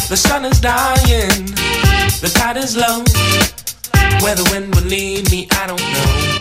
The sun is dying, the tide is low. Where the wind will lead me, I don't know.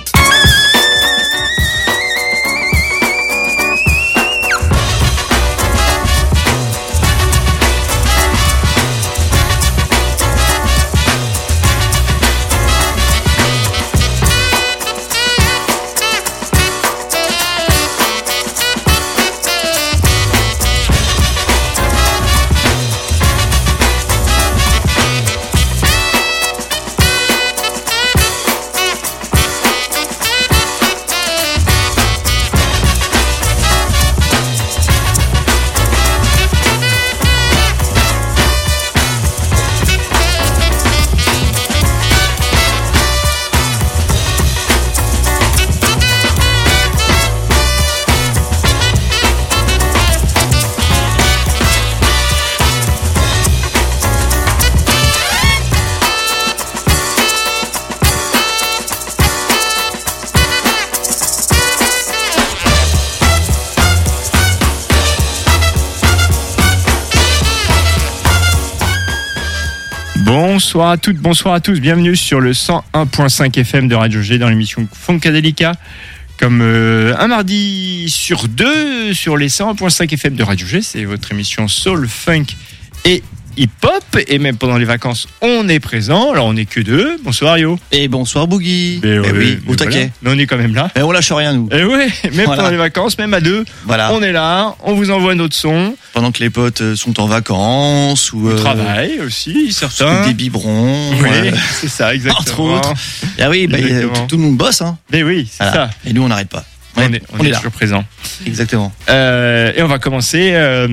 Bonsoir à toutes, bonsoir à tous, bienvenue sur le 101.5 FM de Radio G dans l'émission Funkadelica. Comme un mardi sur deux sur les 101.5 FM de Radio G, c'est votre émission Soul, Funk et Hip-Hop. Et même pendant les vacances, on est présent. Alors on n'est que deux. Bonsoir Yo. Et bonsoir Boogie. Oui, au taquet. Mais on est quand même là. Et on lâche rien nous. Et ouais, même pendant les vacances, même à deux, on est là, on vous envoie notre son. Pendant que les potes sont en vacances ou travail aussi, certains. Des biberons. Oui, c'est ça, exactement. Entre autres. Ah oui, tout le monde bosse. Hein. Mais oui, c'est ça. Et nous, on n'arrête pas. On est là. Toujours présent. Exactement. Et on va commencer,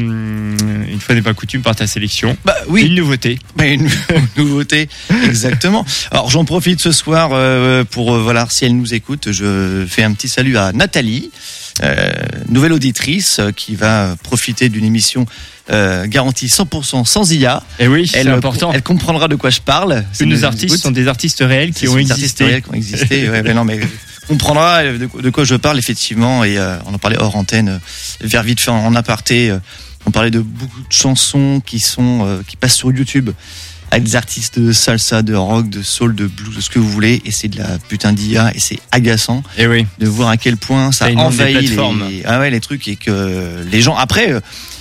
une fois n'est pas coutume, par ta sélection. Oui. Une nouveauté. Une nouveauté, exactement. Alors j'en profite ce soir pour, si elle nous écoute, je fais un petit salut à Nathalie, nouvelle auditrice qui va profiter d'une émission garantie 100% sans IA. Et oui, c'est important. Elle comprendra de quoi je parle. Nos artistes sont des artistes réels qui ont existé. Comprendra de quoi je parle effectivement, et on en parlait hors antenne, vers vite fait en aparté, on parlait de beaucoup de chansons qui passent sur YouTube avec des artistes de salsa, de rock, de soul, de blues, de ce que vous voulez, et c'est de la putain d'IA, et c'est agaçant de voir à quel point ça envahit les trucs, et que les gens après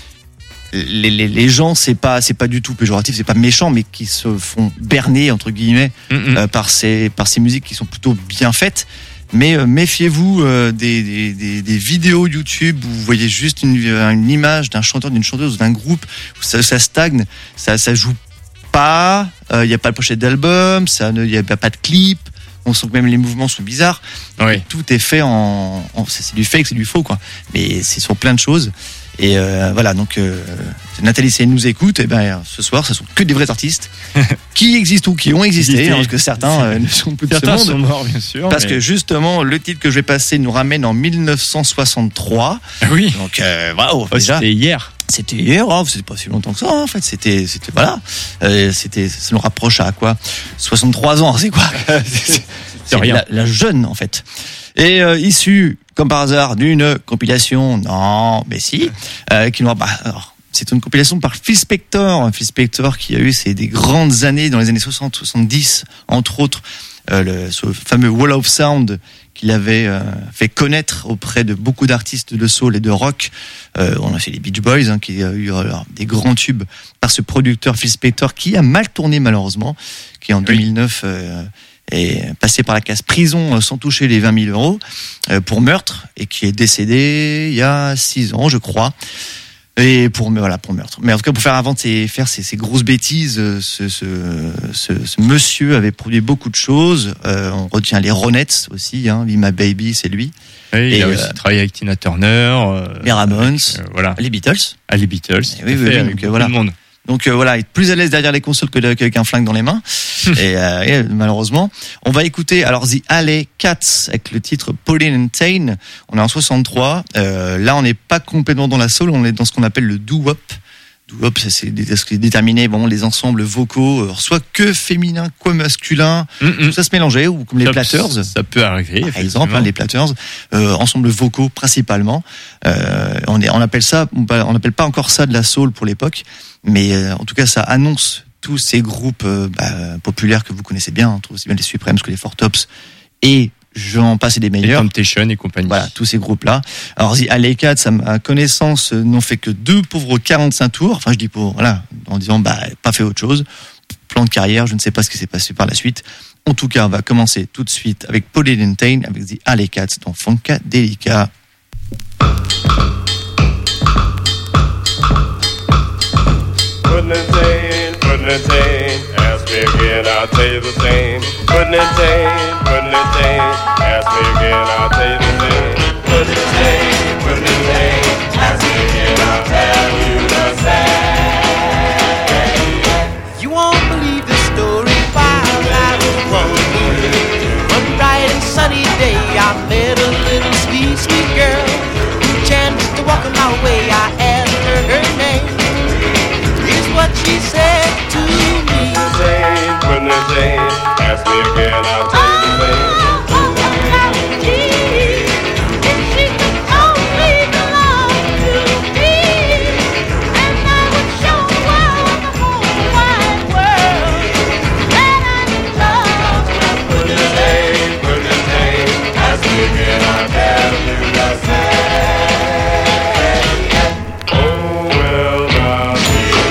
les gens, c'est pas du tout péjoratif, c'est pas méchant, mais qui se font berner entre guillemets par ces musiques qui sont plutôt bien faites. Mais méfiez-vous des vidéos YouTube où vous voyez juste une image d'un chanteur, d'une chanteuse, d'un groupe où ça stagne, ça joue pas, il y a pas de pochette d'album, il y a pas de clip, on sent que même les mouvements sont bizarres. Oui. Tout est fait c'est du fake, c'est du faux quoi. Mais c'est sur plein de choses. Et donc Nathalie, si elle nous écoute, ce soir, ce sont que des vrais artistes qui existent ou qui ont existé, parce que certains ne sont plus de ce monde. Certains sont morts, bien sûr. Parce que justement, le titre que je vais passer nous ramène en 1963. Oui. Donc, déjà. C'était hier. C'était hier, c'était pas si longtemps que ça, en fait. C'était ça nous rapproche à quoi? 63 ans, c'est quoi? C'est rien. La jeune, en fait. Et issu, comme par hasard, d'une compilation, non, mais si, qui nous c'est une compilation par Phil Spector. Phil Spector qui a eu des grandes années dans les années 60-70, entre autres, ce fameux Wall of Sound qu'il avait fait connaître auprès de beaucoup d'artistes de soul et de rock. On a fait les Beach Boys, qui a eu des grands tubes par ce producteur Phil Spector qui a mal tourné malheureusement, qui en 2009 est passé par la case prison sans toucher les 20 000 euros pour meurtre, et qui est décédé il y a 6 ans, je crois. Et pour meurtre. Mais en tout cas, pour faire ces grosses bêtises, ce monsieur avait produit beaucoup de choses. On retient les Ronettes aussi, Be My Baby, c'est lui. Oui, il a aussi travaillé avec Tina Turner, les Ramones, les Beatles. Les Beatles. Oui, avec tout le monde. Donc il est plus à l'aise derrière les consoles qu'avec un flingue dans les mains. et malheureusement, on va écouter alors The Alley Cats avec le titre Pauline and Tane. On est en 63. Là, on n'est pas complètement dans la soul, on est dans ce qu'on appelle le doo-wop. doo-wop, ça c'est déterminé, bon, les ensembles vocaux, soit que féminin, quoi masculin, tout ça se mélangeait, ou comme les Platters. Ça peut arriver. Par exemple, les Platters, ensembles vocaux principalement. On appelle ça, on n'appelle pas encore ça de la soul pour l'époque, mais en tout cas, ça annonce tous ces groupes populaires que vous connaissez bien, on trouve aussi bien les Supremes que les Four Tops, et j'en passe et des meilleurs. Temptation et compagnie. Voilà, tous ces groupes-là. Alors, The Alley Cats, à ma connaissance, n'ont fait que 2 pauvres 45 tours. Enfin, je dis pauvres, voilà, en disant, pas fait autre chose. Plan de carrière, je ne sais pas ce qui s'est passé par la suite. En tout cas, on va commencer tout de suite avec Polly Lintain, avec The Alley Cats dans Funkadelica. Puddin' ask me again, I'll tell you the same. Puddin' ask me again, I'll tell you the same. Puddin' ask me again, I'll tell you the same. You won't believe this story while I was walking. One bright and sunny day, I met a little sweet, sweet girl who chanced to walk my way. I asked her her name. Here's what she said to me. Puddin' ask me again, I'll tell you the same.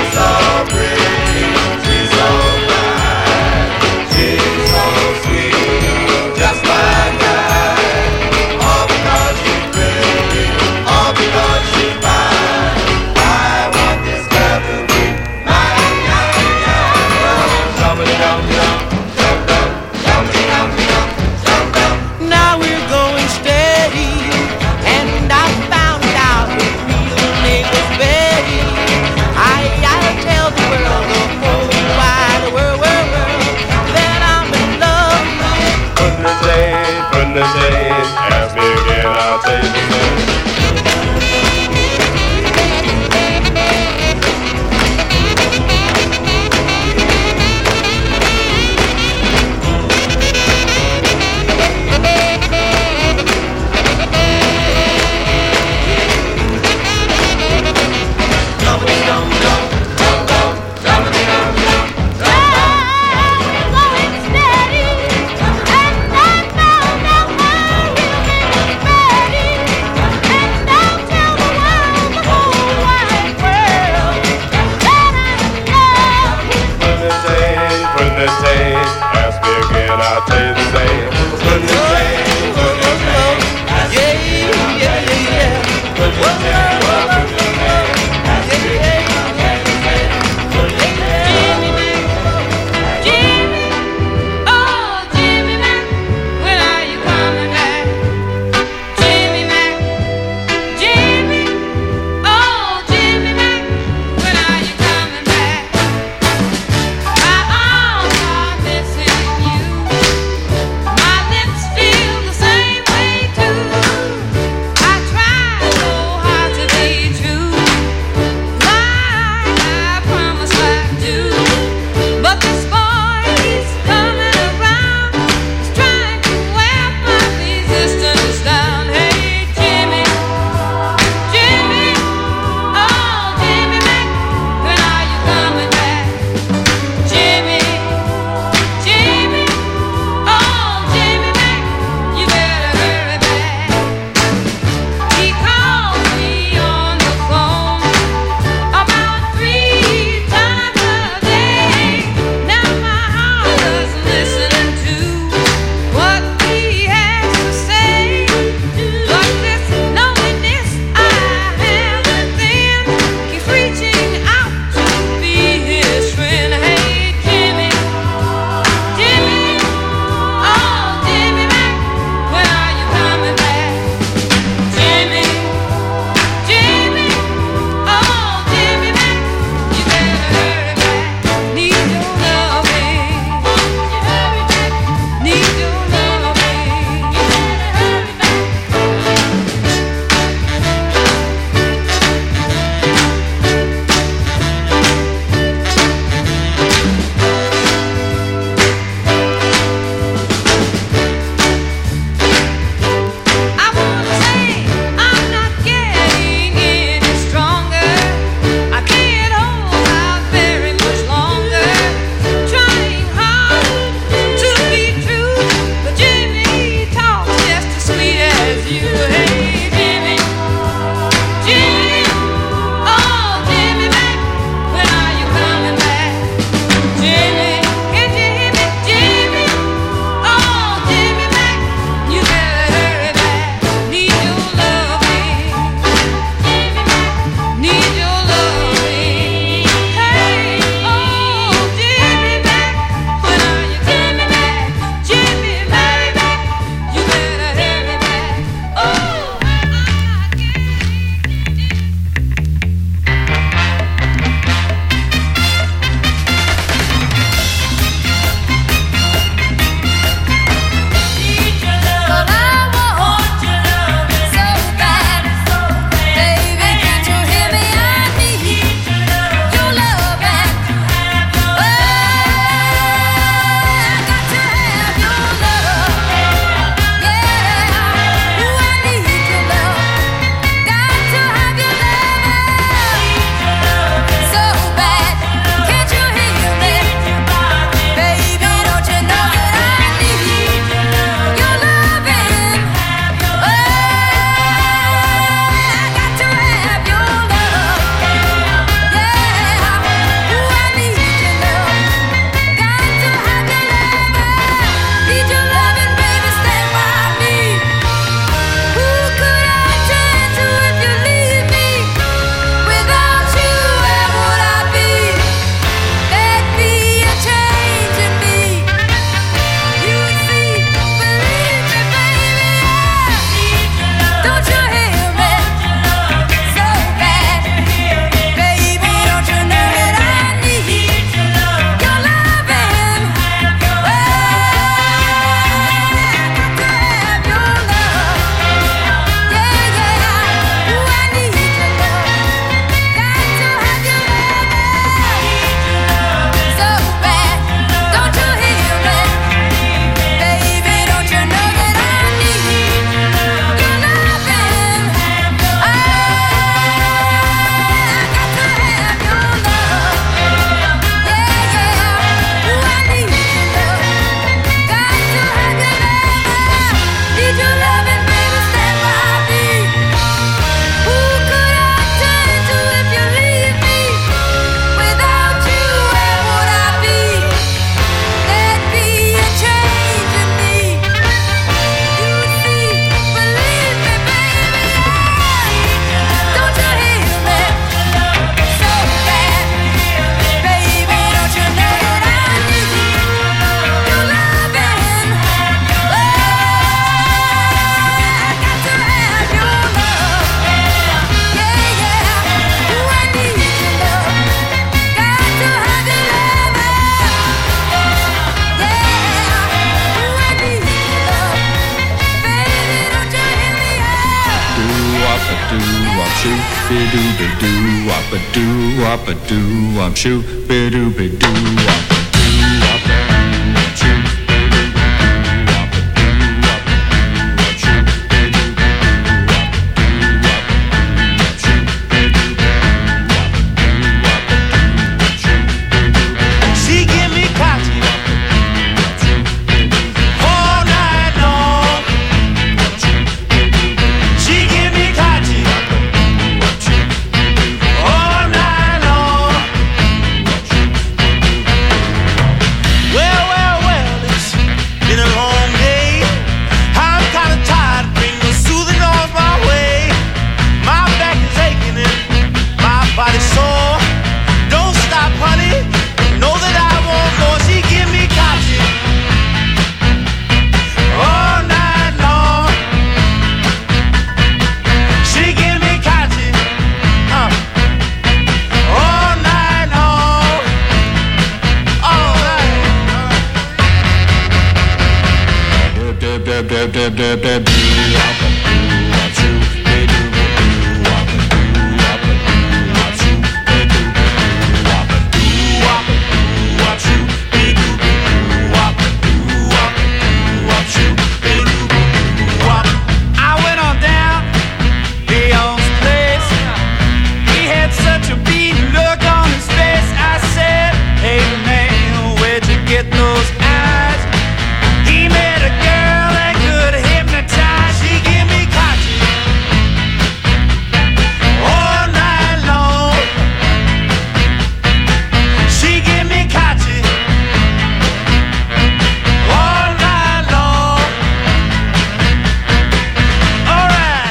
She's so sweet. doo wop a doo wop shoo be doo wop a doo wop shoo be doo wop a doo wop shoo be doo wop shoo be doo wop shoo be doo. She give me cotton all night long. She give me cotton all night long. Well, it's been a long day. I'm kinda tired, bring the soothing on my way. My back is aching and my body's sore. Don't stop, honey. Know that I want more. She give me cotton all night long. She give me cotton all night long. All night. I went on down Leon's place. He had such a beaten look on his face. I said, hey man, where'd you get those eyes? He met a girl that could hypnotize. She give me cotton all night long. She give me cotton all night long. All right.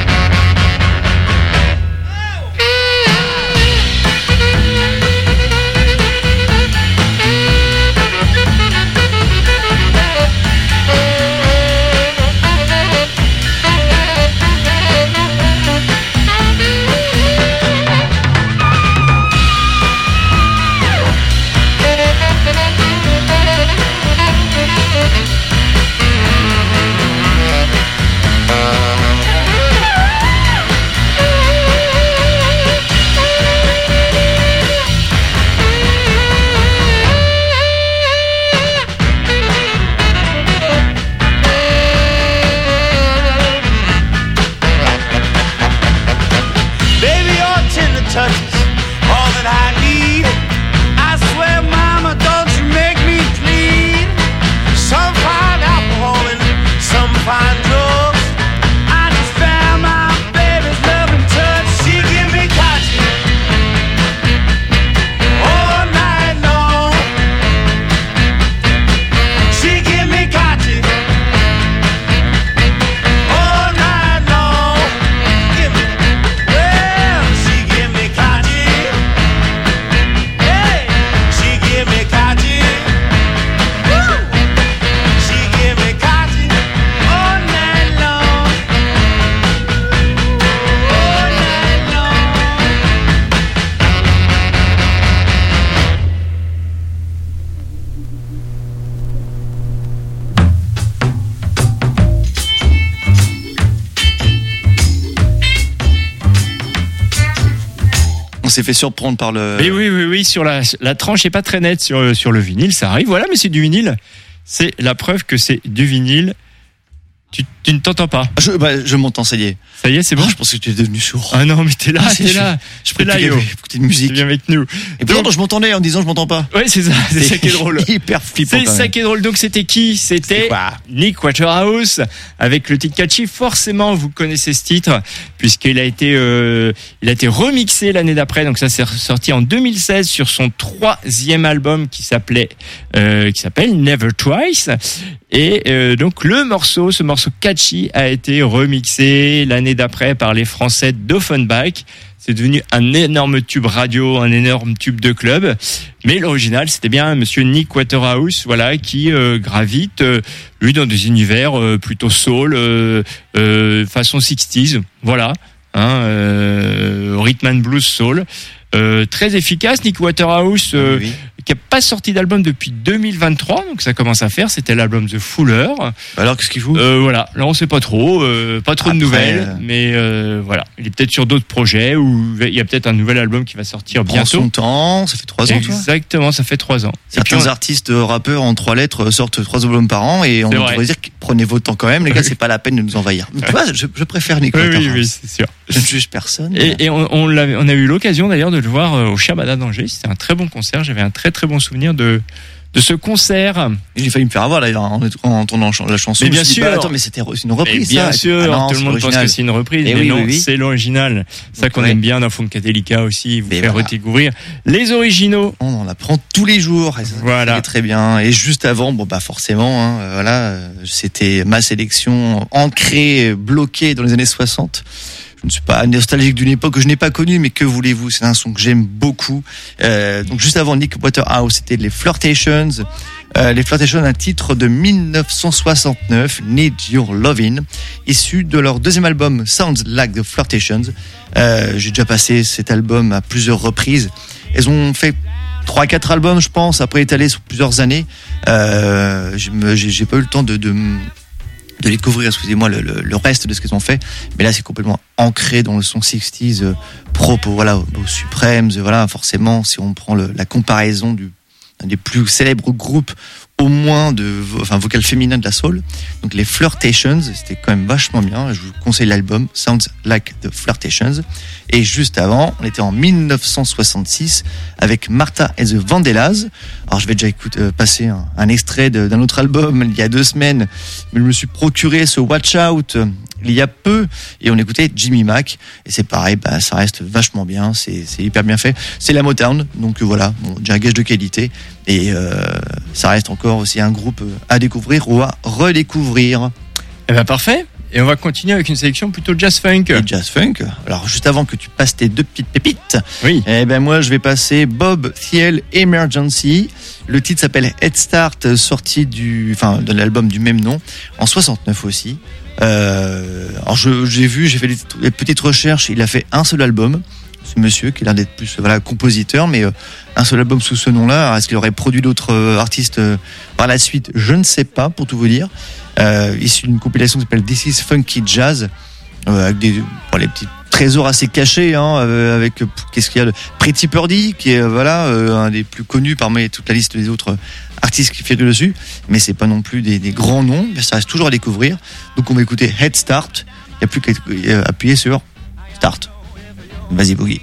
Baby, your tender touches all that I need. I swear, mama, don't you make me plead. Some find alcohol and some find drugs. I just found my baby's loving touch. She give me cotton all night long. She give me cotton all night long. Give me. Well, she give me cotton. Hey, she give me cotton. Woo! She give me cotton all night long. All night long. On s'est fait surprendre par le. Mais oui, sur la tranche est pas très nette sur le vinyle, ça arrive. Voilà, mais c'est du vinyle. C'est la preuve que c'est du vinyle. Tu ne t'entends pas. Je m'entends, ça y est. Ça y est, c'est bon. Je pense que tu es devenu sourd. Ah non, mais t'es là. Je peux là, yo. écouter de musique. Tu viens avec nous. Et pourtant, je m'entendais en disant je m'entends pas. Ouais, c'est ça. C'est ça qui est drôle. Hyper flippant. C'est ça qui est drôle. Donc c'était qui? C'était quoi Nick Waterhouse avec le titre catchy. Forcément, vous connaissez ce titre puisqu'il a été remixé l'année d'après. Donc ça s'est sorti en 2016 sur son 3e album qui s'appelle Never Twice. Et donc ce morceau catchy a été remixé l'année d'après par les Français d'Offenbach. C'est devenu un énorme tube radio, un énorme tube de club. Mais l'original, c'était bien monsieur Nick Waterhouse, voilà, qui gravite, lui, dans des univers plutôt soul, façon 60s, voilà, rhythm and blues soul. Très efficace, Nick Waterhouse, qui a pas sorti d'album depuis 2023, donc ça commence à faire. C'était l'album The Fuller. Alors qu'est-ce qu'il fout? Voilà, là on sait pas trop de nouvelles, mais voilà, il est peut-être sur d'autres projets ou il y a peut-être un nouvel album qui va sortir bientôt. Prends son temps, ça fait 3 ans. Exactement, ça fait 3 ans. Certains artistes rappeurs en 3 lettres sortent 3 albums par an et on devrait dire prenez votre temps quand même, les gars, c'est pas la peine de nous envahir. Tu vois, je préfère Nicolas. Oui, c'est sûr. Je ne juge personne. Et on a eu l'occasion d'ailleurs de le voir au Shabada d'Angers. C'était un très bon concert. J'avais un très très bon souvenir de ce concert. J'ai failli me faire avoir d'ailleurs en entendant la chanson. Mais bien sûr. Attends, mais c'était une reprise. Bien sûr, tout le monde pense que c'est une reprise. Mais non, c'est l'original. C'est ça qu'on aime bien dans Funkadelica aussi, vous faire redécouvrir les originaux. On en apprend tous les jours. Et ça, voilà. C'est très bien. Et juste avant, forcément, c'était ma sélection ancrée, bloquée dans les années 60. Je ne suis pas nostalgique d'une époque que je n'ai pas connue, mais que voulez-vous, c'est un son que j'aime beaucoup. Donc juste avant Nick Waterhouse, c'était les Flirtations. Les Flirtations, un titre de 1969, Need Your Lovin', issu de leur deuxième album Sounds Like the Flirtations. J'ai déjà passé cet album à plusieurs reprises. Elles ont fait 3-4 albums, je pense, après étalés sur plusieurs années. J'ai pas eu le temps de découvrir, excusez-moi, le reste de ce qu'ils ont fait, mais là c'est complètement ancré dans le son 60s propre, voilà, aux Supremes, voilà, forcément, si on prend la comparaison d'un des plus célèbres groupes au moins vocal féminin de la soul, donc les Flirtations, c'était quand même vachement bien. Je vous conseille l'album Sounds Like the Flirtations. Et juste avant, on était en 1966 avec Martha and the Vandellas. Alors je vais déjà passer un extrait d'un autre album il y a 2 semaines, mais je me suis procuré ce Watch Out il y a peu et on écoutait Jimmy Mac et c'est pareil, ça reste vachement bien, c'est hyper bien fait, c'est la Motown, donc voilà, j'ai un gage de qualité et ça reste encore aussi un groupe à découvrir ou à redécouvrir. Eh ben parfait. Et on va continuer avec une sélection plutôt jazz funk. Et jazz funk. Alors juste avant que tu passes tes 2 petites pépites, oui. Moi je vais passer Bob Thiel Emergency. Le titre s'appelle Head Start, sorti de l'album du même nom en 69 aussi. Alors j'ai fait des petites recherches. Il a fait un seul album. Ce monsieur qui est l'un des plus compositeur, mais un seul album sous ce nom-là. Alors, est-ce qu'il aurait produit d'autres artistes par la suite? Je ne sais pas, pour tout vous dire. Issu d'une compilation qui s'appelle This is Funky Jazz, avec les petits trésors assez cachés, avec qu'est-ce qu'il y a de Pretty Purdy, qui est un des plus connus parmi toute la liste des autres artistes qui figurent dessus, mais c'est pas non plus des grands noms, mais ça reste toujours à découvrir. Donc on va écouter Head Start. Il n'y a plus qu'à appuyer sur Start. Vas-y Boogie.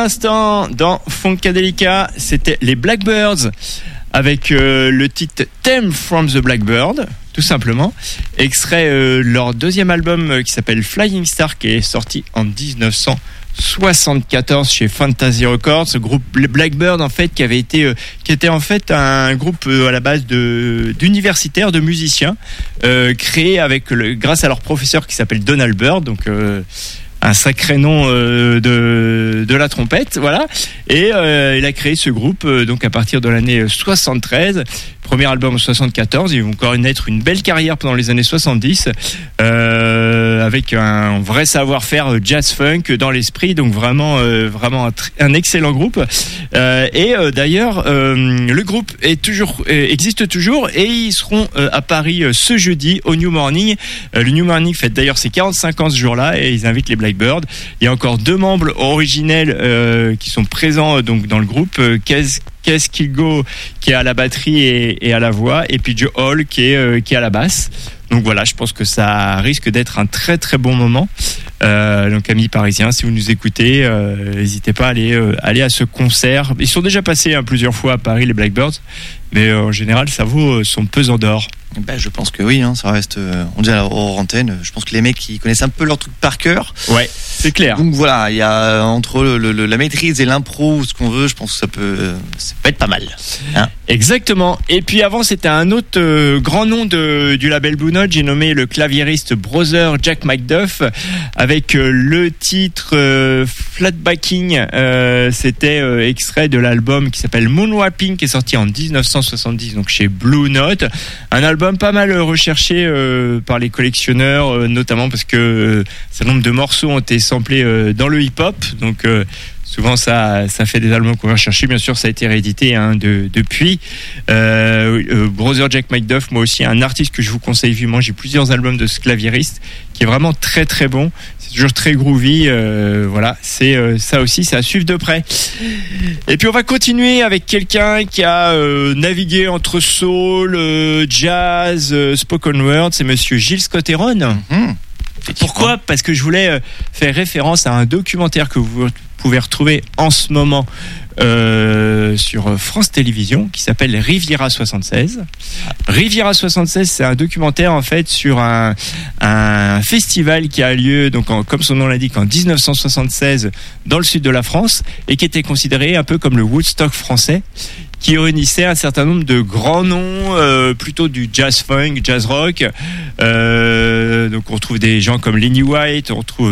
l'instant dans Funkadelica, c'était les Blackbirds avec le titre Theme from the Blackbird, tout simplement, extrait leur deuxième album qui s'appelle Flying Star, qui est sorti en 1974 chez Fantasy Records. Ce groupe Blackbird en fait qui était en fait un groupe à la base d'universitaires, de musiciens créé grâce à leur professeur qui s'appelle Donald Byrd, donc un sacré nom de la trompette, voilà. Et il a créé ce groupe donc à partir de l'année 73. Premier album en 74, ils vont connaître une belle carrière pendant les années 70 avec un vrai savoir-faire jazz-funk dans l'esprit, donc vraiment un excellent groupe. Et d'ailleurs, le groupe existe toujours et ils seront à Paris ce jeudi au New Morning. Le New Morning fête d'ailleurs ses 45 ans ce jour-là et ils invitent les Blackbirds. Il y a encore 2 membres originels qui sont présents donc dans le groupe. Kes Kilgo qui est à la batterie et à la voix, et puis Joe Hall qui est à la basse. Donc voilà, je pense que ça risque d'être un très très bon moment. Donc amis parisiens, si vous nous écoutez, n'hésitez pas à aller à ce concert. Ils sont déjà passés plusieurs fois à Paris, les Blackbirds, mais en général ça vaut son pesant d'or. Je pense que oui, ça reste, on dit hors antenne, je pense que les mecs qui connaissent un peu leur truc par cœur. Ouais, c'est clair. Donc voilà, il y a entre la maîtrise et l'impro, ce qu'on veut, je pense que ça peut être pas mal. Hein. Exactement. Et puis avant, c'était un autre grand nom du label Blue Note, j'ai nommé le claviériste Brother Jack McDuff, avec le titre Flatbacking. C'était extrait de l'album qui s'appelle Moonwalking, qui est sorti en 1970, donc chez Blue Note. Un album pas mal recherché par les collectionneurs, notamment parce que un certain nombre de morceaux ont été samplés dans le hip-hop, donc souvent ça fait des albums qu'on va chercher. Bien sûr, ça a été réédité depuis. Brother Jack McDuff, moi aussi un artiste que je vous conseille vivement. J'ai plusieurs albums de ce claviériste qui est vraiment très très bon. C'est toujours très groovy. Voilà, c'est ça aussi, c'est à suivre de près. Et puis on va continuer avec quelqu'un qui a navigué entre soul, jazz, spoken word. C'est Monsieur Gilles Scott-Heron. Pourquoi ? Parce que je voulais faire référence à un documentaire que vous pouvez retrouver en ce moment sur France Télévisions qui s'appelle Riviera 76. Riviera 76, c'est un documentaire en fait sur un festival qui a lieu donc comme son nom l'indique en 1976 dans le sud de la France et qui était considéré un peu comme le Woodstock français, qui réunissait un certain nombre de grands noms, plutôt du jazz funk, jazz rock. Donc on retrouve des gens comme Lenny White, on retrouve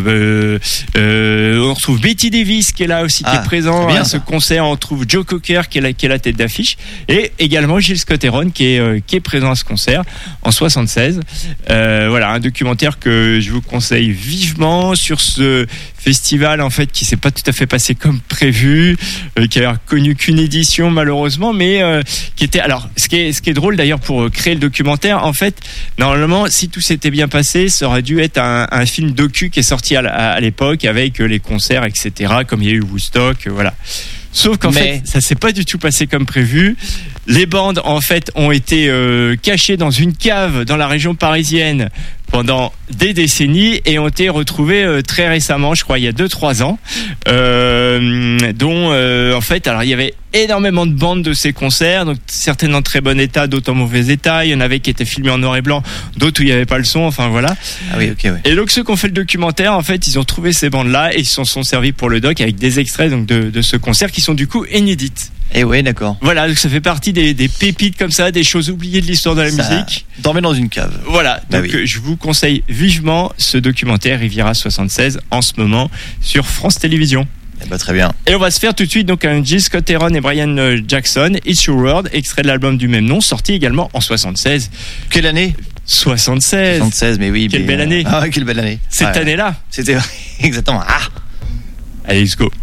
Betty Davis qui est là aussi, qui est présent à ce concert. On retrouve Joe Cocker qui est la tête d'affiche, et également Gilles Scott-Heron qui est présent à ce concert en 76. Voilà, un documentaire que je vous conseille vivement sur ce festival en fait qui s'est pas tout à fait passé comme prévu, qui a connu qu'une édition malheureusement, mais qui était, alors ce qui est drôle d'ailleurs pour créer le documentaire, en fait normalement si tout s'était bien passé ça aurait dû être un film docu qui est sorti à l'époque avec les concerts etc, comme il y a eu Woodstock, voilà. Sauf qu'en fait, ça s'est pas du tout passé comme prévu. Les bandes, en fait, ont été cachées dans une cave dans la région parisienne pendant des décennies et ont été retrouvées très récemment, je crois, il y a 2-3 ans. Dont, en fait, alors il y avait énormément de bandes de ces concerts, donc certaines en très bon état, d'autres en mauvais état. Il y en avait qui étaient filmés en noir et blanc, d'autres où il n'y avait pas le son, enfin voilà. Ah oui, ok, ouais. Et donc ceux qui ont fait le documentaire, en fait, ils ont trouvé ces bandes-là et ils s'en sont servis pour le doc avec des extraits donc de ce concert qui sont du coup inédites. Et ouais, d'accord. Voilà, donc ça fait partie des pépites comme ça, des choses oubliées de l'histoire de la musique. Dormait dans une cave. Voilà, donc je vous conseille vivement ce documentaire Riviera 76 en ce moment sur France Télévisions. Eh ben, très bien. Et on va se faire tout de suite donc un Gilles Scott-Heron et Brian Jackson, It's Your World, extrait de l'album du même nom, sorti également en 76. Quelle année ? 76. 76, mais oui. Quelle belle année. Ah ouais, quelle belle année. Cette année-là. C'était exactement. Ah. Allez, let's go.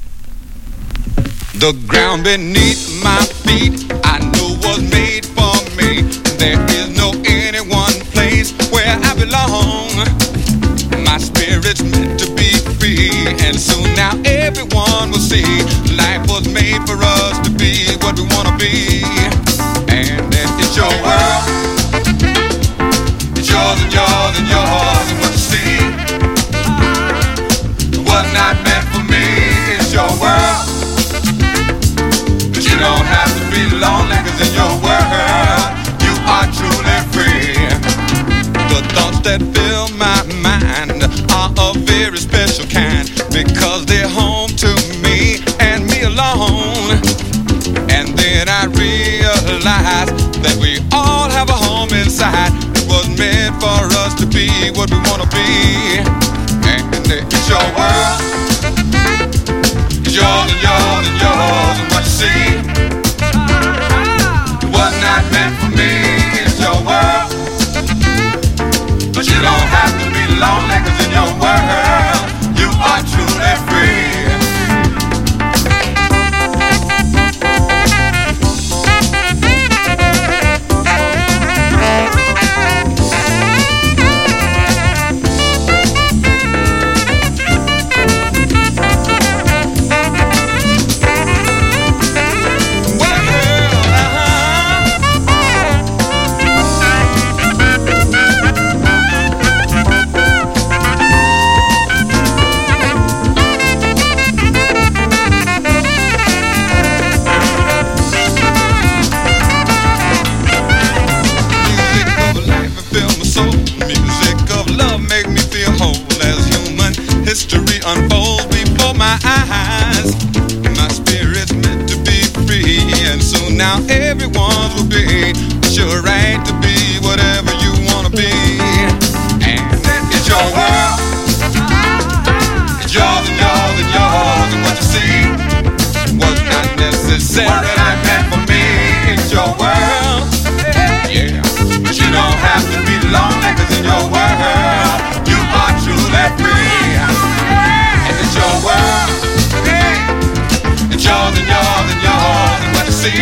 The ground beneath my feet I know was made for me. There is no any one place where I belong. My spirit's meant to be free, and soon now everyone will see life was made for us to be what we want to be. And then it's your world. It's yours and yours and yours, and what you see, what not meant for me is your world. that fill my mind are a very special kind, because they're home to me and me alone. And then I realized that we all have a home inside. It was meant for us to be what we want to be. And it's your world, it's yours and yours and yours. And what you see, it was not meant for me. It's your world, but you don't have to be lonely, 'cause in your world you are truly free. History unfolds before my eyes. My spirit's meant to be free, and soon now everyone's will be. It's your right to be whatever you wanna be. And it's your world, it's yours and yours and yours. And what you see was not necessarily meant for me. It's your world, yeah, but you don't have to be lonely, 'cause in your world you are truly free. It's your world, it's yours and yours and yours. And what you see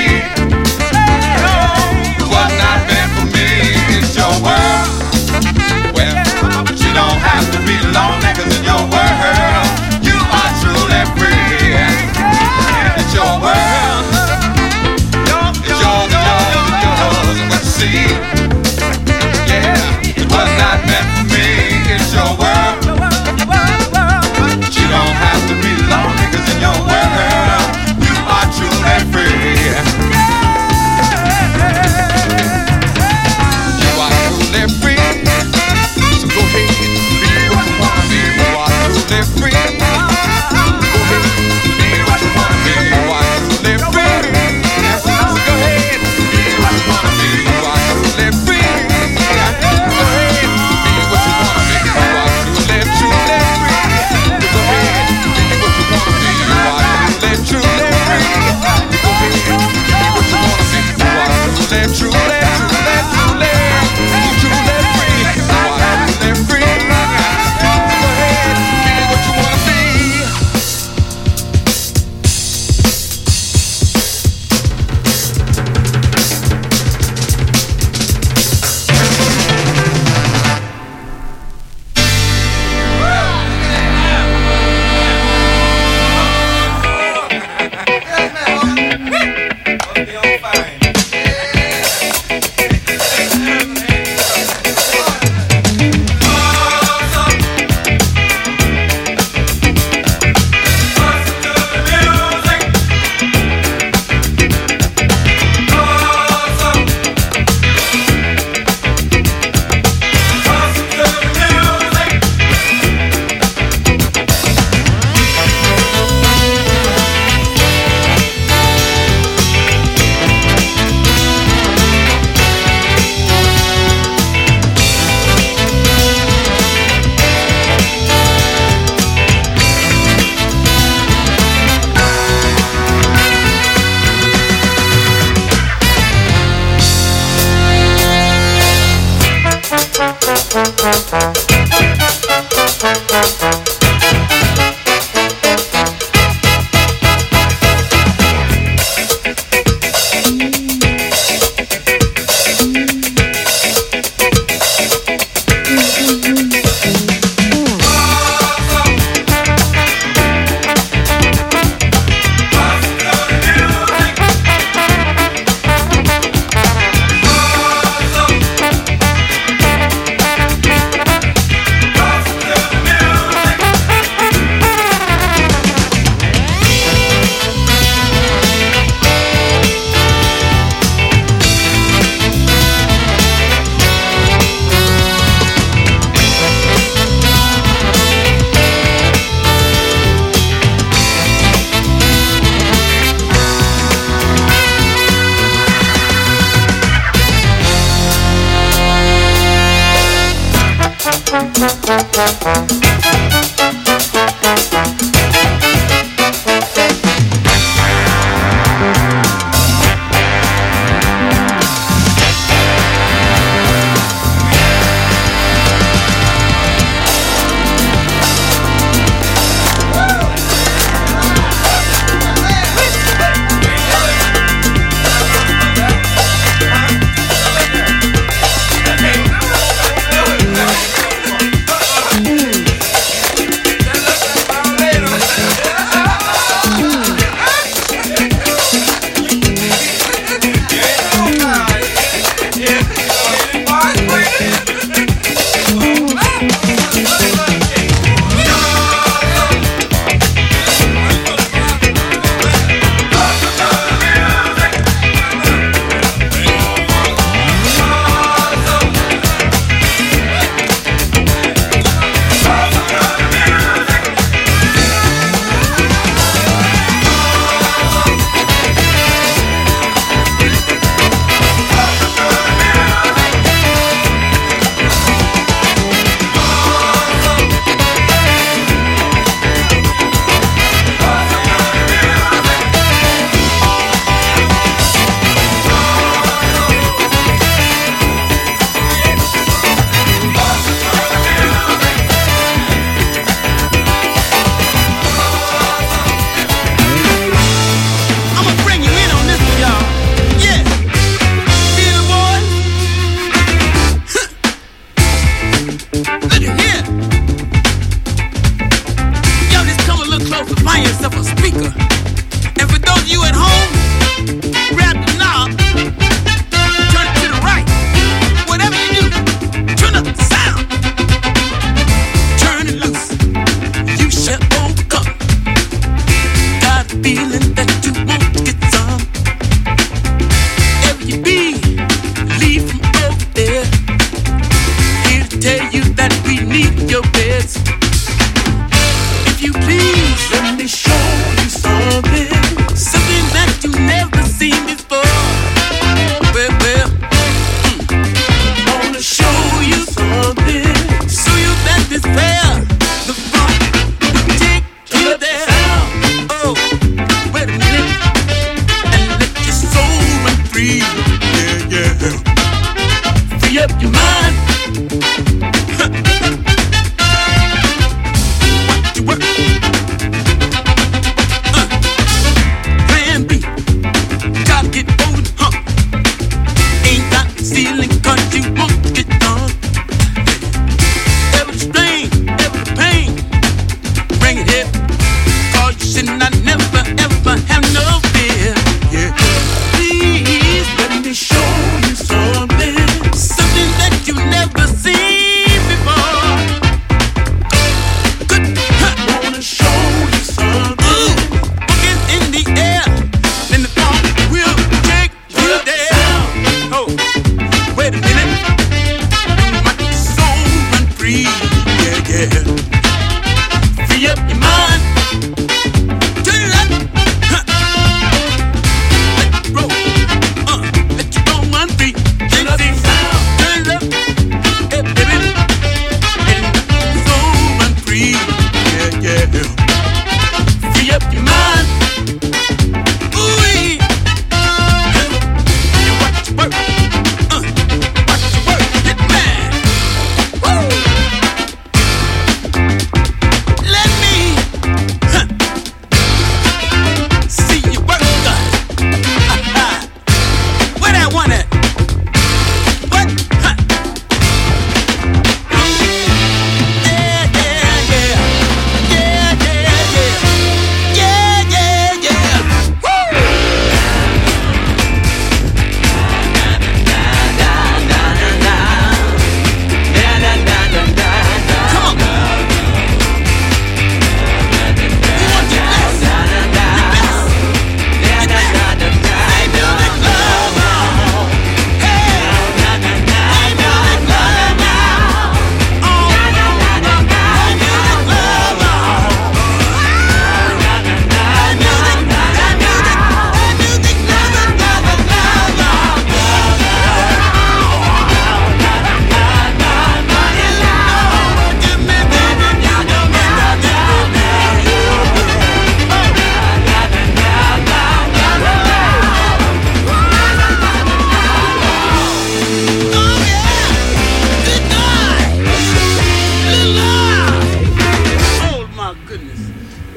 was not meant for me. It's your world, well, but you don't have to be lonely, 'cause in your world you are truly free. It's your world, it's yours and yours and yours. And what you see, yeah, it was not meant for me. It's your world, you don't have to be lonely, 'cause in your world you are truly free. You are truly free. So go ahead, be what you wanna be. You are truly free. Go ahead, be what you wanna be. You are truly free. So go ahead, be what you wanna be. You are truly free. Go ahead, be what you wanna be. You are truly, truly free. Go ahead, be what you wanna be. You are truly, truly free. Go ahead, be what you wanna be. You are truly, truly, truly, truly, truly free. You are truly free. Go ahead, be what you wanna be.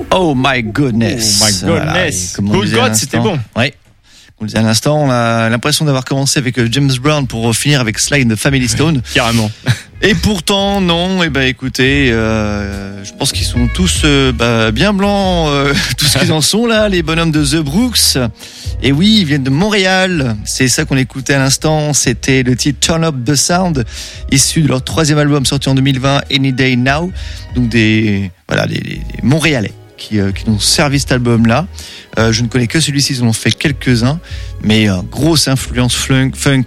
Oh my goodness. Oh my goodness. Good God, c'était bon. Oui. On le disait à l'instant, on a l'impression d'avoir commencé avec James Brown pour finir avec Sly and the Family Stone. Carrément. Et pourtant, non. Écoutez, je pense qu'ils sont tous bien blancs, tout ce qu'ils en sont là, les bonhommes de The Brooks. Et oui, ils viennent de Montréal. C'est ça qu'on écoutait à l'instant. C'était le titre Turn Up the Sound, issu de leur 3e album sorti en 2020, Any Day Now. Donc des Montréalais qui ont servi cet album-là. Je ne connais que celui-ci, ils en ont fait quelques-uns, mais grosse influence funk.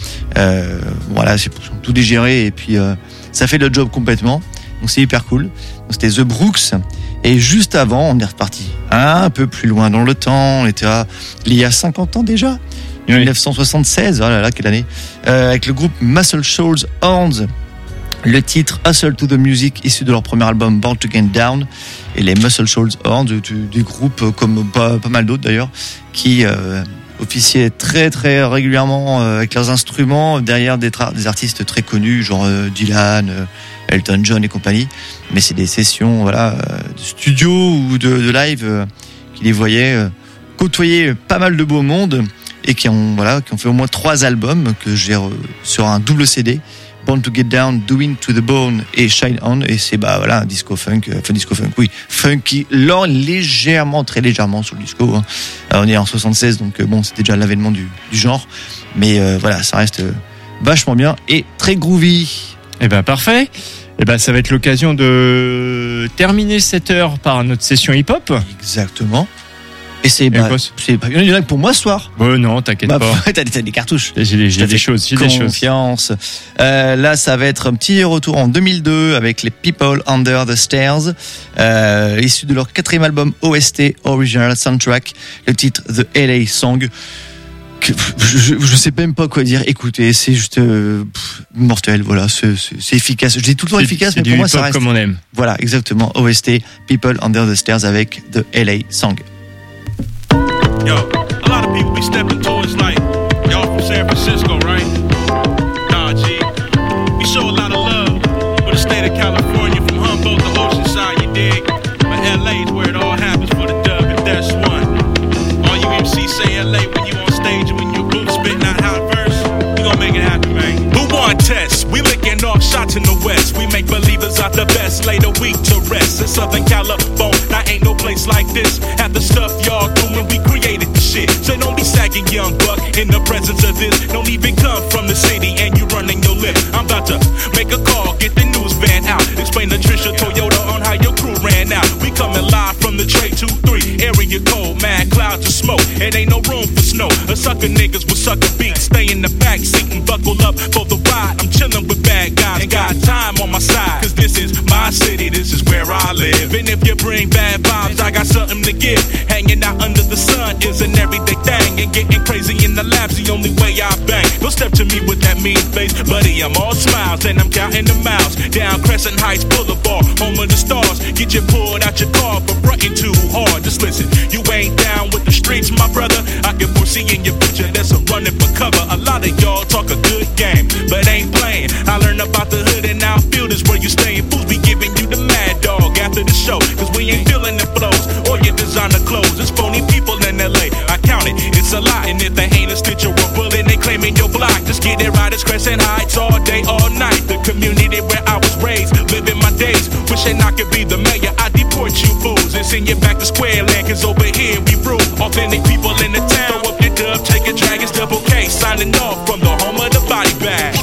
Voilà, c'est pour tout digérer et puis ça fait le job complètement. Donc c'est hyper cool. Donc c'était The Brooks. Et juste avant, on est reparti un peu plus loin dans le temps. On était il y a 50 ans déjà, 1976. Oh là là, quelle année. Avec le groupe Muscle Shoals Horns. Le titre Hustle to the Music, issu de leur premier album Born to Get Down, et les Muscle Shoals Horns du groupe, comme pas mal d'autres d'ailleurs, qui officiaient très très régulièrement avec leurs instruments derrière des artistes très connus, genre Dylan, Elton John et compagnie. Mais c'est des sessions de studio ou de live qui les voyaient côtoyer pas mal de beau monde et qui ont fait au moins 3 albums que j'ai sur un double CD. Born to Get Down, Doing to the Bone et Shine On, et c'est un disco funk, funky, très légèrement sur le disco. Hein. On est en 76, donc c'était déjà l'avènement du genre, mais ça reste vachement bien et très groovy. Et parfait. Et ça va être l'occasion de terminer cette heure par notre session hip-hop. Exactement. Et il y en a que pour moi ce soir. Non, t'inquiète pas. T'as des cartouches. J'ai des choses. Confiance. Là, ça va être un petit retour en 2002 avec les People Under the Stairs, issu de leur 4e album OST, Original Soundtrack, le titre The LA Song. Je sais même pas quoi dire. Écoutez, c'est juste mortel. Voilà, c'est efficace. Je dis tout le temps efficace, mais pour moi ça reste comme on aime. Voilà, exactement. OST, People Under the Stairs avec The LA Song. Yo, a lot of people be stepping towards like, y'all from San Francisco, right? Nah, G. We show a lot of love for the state of California, from Humboldt to Oceanside, you dig? But LA is where it all happens for the dub, and that's one. All you MCs say LA when you on stage and when you booth spitting out hot verse, we gon' make it happen, man. Who won tests? We licking off shots in the West. We make believers out the best, lay the weak to rest. In Southern California, now ain't no place like this. Have the stuff y'all doing, we created the shit. So don't be sagging, young buck, in the presence of this. Don't even come from the city and you running your lip. I'm about to make a call, get the news van out. Explain to Trisha Toyota on how your crew ran out. We coming live from the Trade 2-3. Area cold, mad clouds of smoke. It ain't no room for snow. A sucker niggas with sucker beats. Stay in the back seat and buckle up for the ride. I'm chilling with bad guys. Ain't got time on my side. Cause this is my city, this is where I live. And if you bring bad vibes, I got something to give. Hanging out under the sun is an everyday thing. And getting crazy in the lab's the only way I bang. Don't step to me with that mean face, buddy, I'm all smiles. And I'm counting the miles down Crescent Heights Boulevard, home of the stars. Get you pulled out your car for fronting too hard. Just listen, you ain't down with the streets, my brother. I can foresee in your picture that's a running for cover. A lot of y'all talk a good game, but ain't playing. I learned about the hood and now field is where you staying. Fools be giving you the mad dog after the show, cause we ain't feeling the flows or your designer clothes. It's phony people in LA, I count it, it's a lot. And if they ain't a stitch or a bullet, they claiming your block. Just get it right, it's Crescent Heights all day, all night. The community where I was raised, living my days. Wishing I could be the mayor, I deport you fools and send you back to square land, cause over here we rule. Authentic people in the town, throw up your dub, take a drag, it's Double K, signing off from the home of the body bag.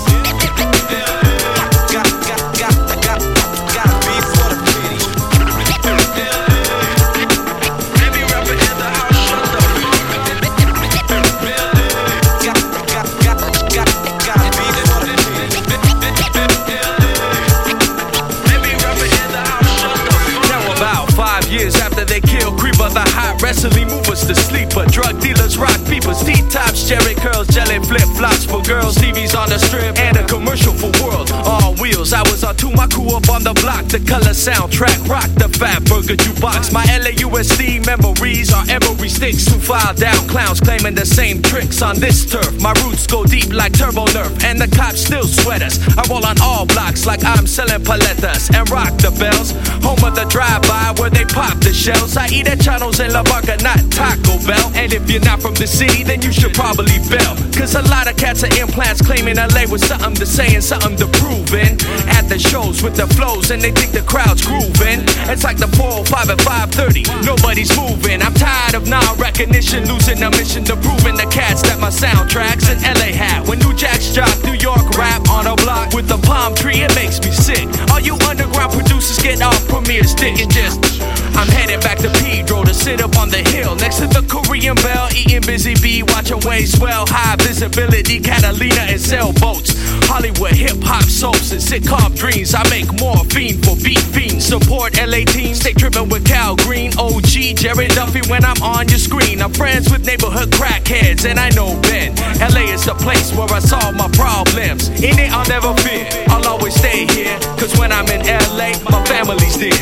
Wrestling move us to sleep, but drug dealers rock people's T-tops, cherry curls, jelly flip-flops for girls, TVs on the strip, and a commercial for world. All wheels, I was on to my crew up on the block. The color soundtrack, rock the Fat Burger jukebox. My LAUSD memories are emery sticks who file down clowns claiming the same tricks on this turf. My roots go deep like Turbo Nerf, and the cops still sweat us. I roll on all blocks like I'm selling paletas and rock the bells. Home of the drive-by where they pop the shells. I eat at Chano's in La Barca, not Taco Bell. And if you're not from the city, then you should probably bail. Cause a lot of cats are implants claiming LA was something to say and something to prove in. At the shows with the flows and they think the crowd's grooving. It's like the 405 at 5:30, nobody's moving. I'm tired of non-recognition, losing a mission to proving the cats that my soundtracks in LA had. When New Jack's job, New York rap on a block with a palm tree, it makes me sick. All you underground producers get off Premier's dick and just I'm headed back to Pedro to sit up on the hill next to the Korean Bell, eating Busy Bee, watching waves swell, high visibility Catalina and sailboats, Hollywood hip-hop soaps and sitcom dreams. I make morphine for beat fiends, support LA teams, stay tripping with Cal Green, OG, Jerry Duffy when I'm on your screen. I'm friends with neighborhood crackheads and I know Ben. LA is the place where I solve my problems. In it I'll never fear, I'll always stay here, cause when I'm in LA, my family's there.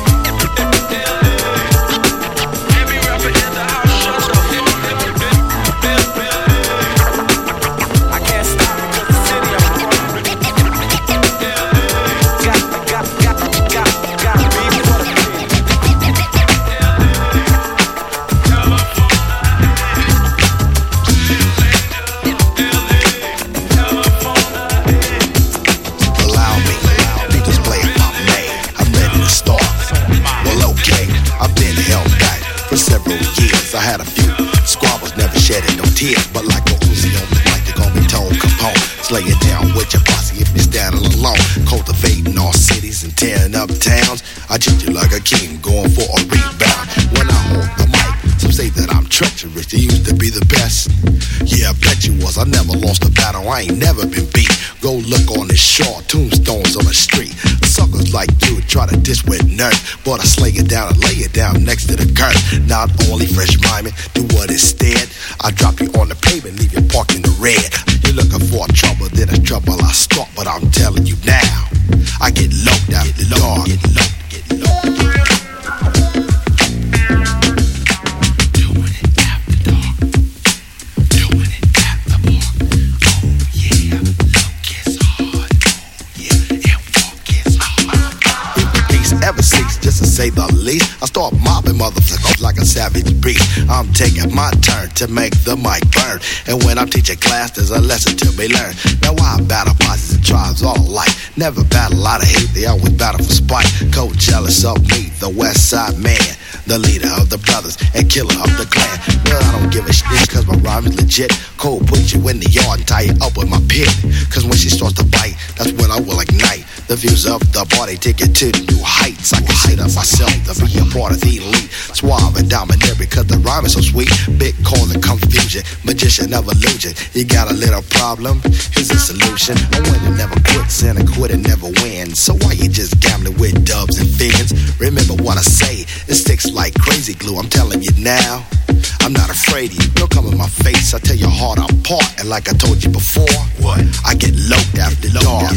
I had a few squabbles, never shedding no tears, but like a Uzi on the mic, they call me Tone Capone. Slay it down with your posse if you're standing alone. Cultivating all cities and tearing up towns. I treat you like a king, going for a rebound. When I hold the mic, some say that I'm treacherous. They used to be the best. Yeah, I bet you was. I never lost a battle. I ain't never been beat. Go look on this shore, tombstones on the street. Suckers like you try to diss with nerve, but I slay it down and lay it down next to the curb. Not only fresh rhyming, do what instead. I drop you on the pavement, leave you parked in the red. You're looking for trouble, then it's trouble I start. But I'm telling you now, I get low down, get low, get low, get low. Just to say the least, I start mobbing motherfuckers like a savage beast. I'm taking my turn to make the mic burn, and when I'm teaching class, there's a lesson to be learned. Now I battle bosses and tribes all alike. Never battle out of hate, they always battle for spite. Cold jealous of me, the West Side man, the leader of the brothers and killer of the clan. Well, I don't give a shit, cause my rhyme is legit. Cold put you in the yard and tie you up with my pit. Cause when she starts to bite, that's when I will ignite the views of the body, take it to the new heights. I consider myself to be a part of the elite, suave and dominant because the rhyme is so sweet. Big cause and confusion, magician of illusion. You got a little problem, here's a solution. A winner never quits and a quitter never wins. So why you just gambling with dubs and fins? Remember what I say, it sticks like crazy glue. I'm telling you now, I'm not afraid of you. Don't come in my face, I tear your heart apart. And like I told you before, what? I get loped after dark.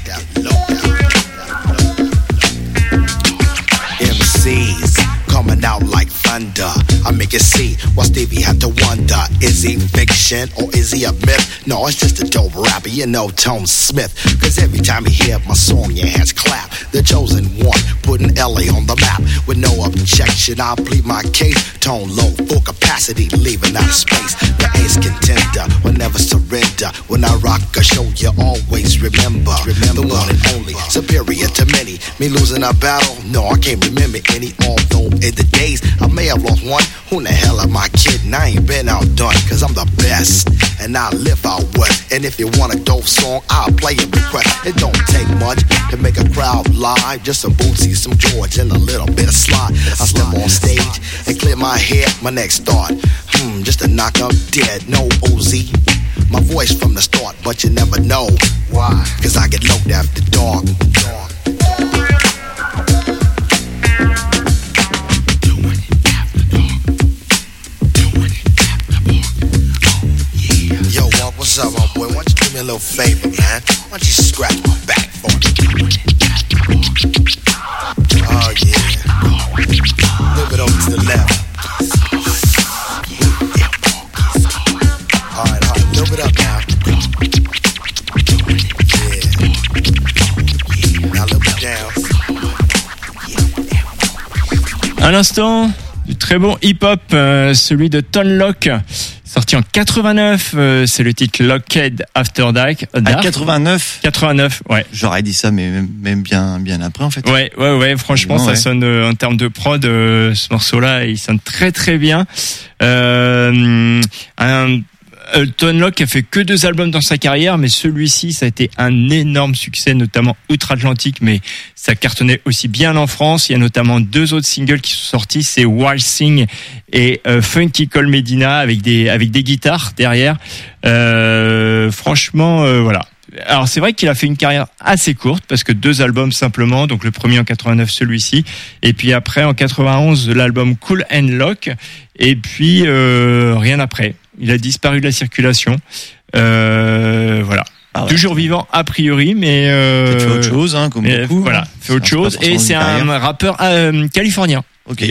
MCs coming out like thunder. I make it see why Stevie had to wonder, is he fiction or is he a myth? No, it's just a dope rapper, you know, Tone Smith. Cause every time you hear my song, your hands clap. The chosen one, putting LA on the map. With no objection, I plead my case. Tone low, full capacity, leaving out of space. The ace contender will never surrender. When I rock a show, you always remember the one and only, superior to many. Me losing a battle, no, I can't remember any. Although in the days I may have lost one, who in the hell am I kidding? I ain't been outdone, cause I'm the best, and I live out west. And if you want a dope song, I'll play it request. It don't take much to make a crowd live. Just some Bootsy, some George, and a little bit of slide. I step on stage and clear my head, my next start. Just to knock up dead, no Uzi. My voice from the start, but you never know why. Cause I get loaded after dark. Yo, Walk, what's up, my boy? Why don't you do me a little favor, man? Why don't you scratch my back for me? À l'instant, du très bon hip-hop, celui de Tone Loc, sorti en 89, c'est le titre Lockheed After Dark. À 89 89, ouais. J'aurais dit ça, mais même bien après, en fait. Ouais, franchement, ça sonne, en termes de prod, ce morceau-là, il sonne très très bien. Tone Loc a fait que 2 albums dans sa carrière, mais celui-ci, ça a été un énorme succès, notamment outre-Atlantique, mais ça cartonnait aussi bien en France. Il y a notamment 2 autres singles qui sont sortis, c'est Wild Thing et Funky Cole Medina avec des guitares derrière. Franchement, voilà. Alors c'est vrai qu'il a fait une carrière assez courte parce que 2 albums simplement, donc le premier en 89, celui-ci, et puis après en 91 l'album Cool and Lock, et puis rien après. Il a disparu de la circulation. Voilà. Ah ouais. Toujours vivant a priori, mais fait autre chose, hein, comme beaucoup. Voilà, fait autre chose. Et c'est un rappeur californien.